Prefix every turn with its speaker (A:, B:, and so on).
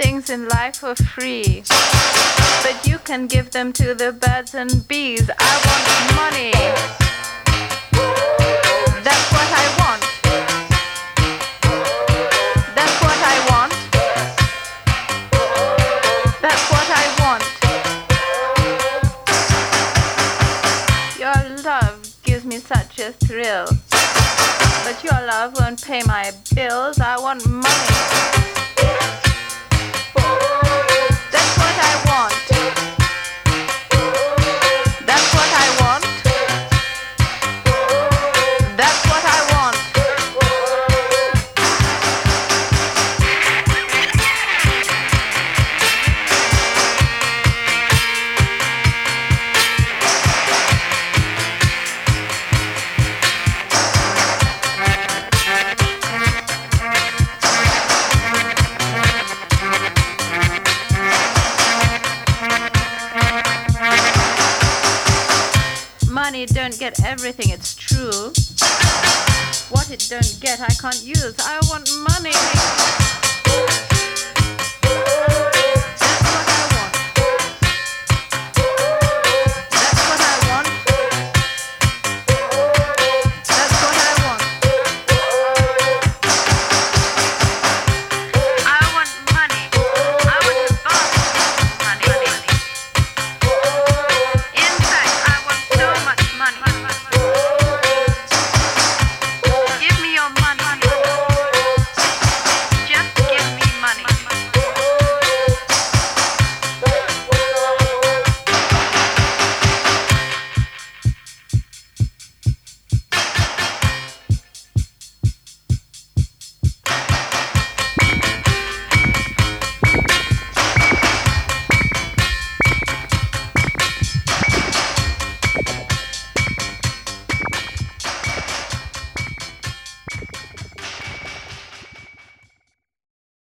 A: things in life for free, but you can give them to the birds and bees. I want money. That's what I want. That's what I want. That's what I want. Your love gives me such a thrill, but your love won't pay my bills. I want money. That's what I want. That's what I want. That's what I want. Money don't get everything, it's true. What it don't get, I can't use. I want money.